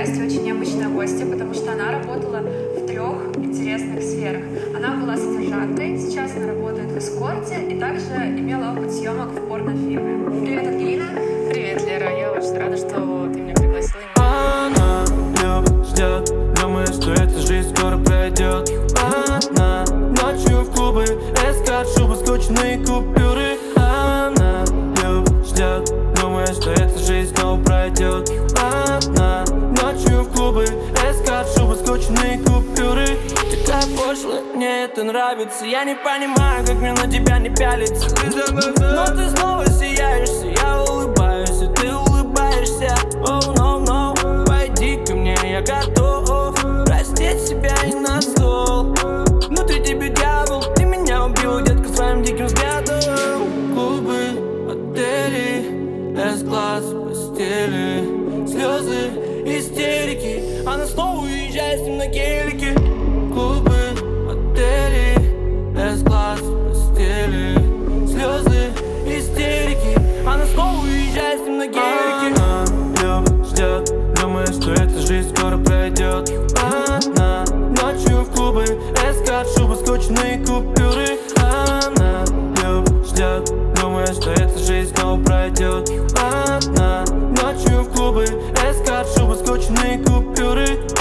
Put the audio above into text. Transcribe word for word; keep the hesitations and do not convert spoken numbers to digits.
есть очень необычная гостья, потому что она работала в трех интересных сферах. Она была содержанкой, сейчас она работает в эскорте и также имела опыт съемок в порнофильме. Привет, Ангелина. Привет, Лера. Я очень рада, что ты меня пригласила. Она любит, ждет, думает, что эта жизнь скоро пройдет. Она ночью в клубы, эскорт, шубы, скучные купюры. Она любит, ждет, думает, что эта жизнь снова пройдет. Она ночью в клубы, эскорт, шубы, скучные купюры. Ты так пошлая, мне это нравится. Я не понимаю, как мне на тебя не пялиться. Но ты снова сияешься, я улыбаюсь, и ты улыбаешься. Oh no, no, пойди ко мне, я готов простить себя и на стол. Внутри тебя дьявол, ты меня убил, детка, своим диким взглядом. Клубы, отели, эс-класс, постели, слезы, истерики. Она снова уезжает с ним на гелике. Клубы, отели, эс-класс, постели, слезы, истерики. Она снова уезжает с ним на гелике. Она любит, ждет, думает, что эта жизнь скоро пройдет. Она ночью в клубы, эскорт, шубы, скучные купюры. Она любит, ждет, думает, что эта жизнь снова пройдет. Она ночью в клубы, эскорт, шубы, скучные купюры.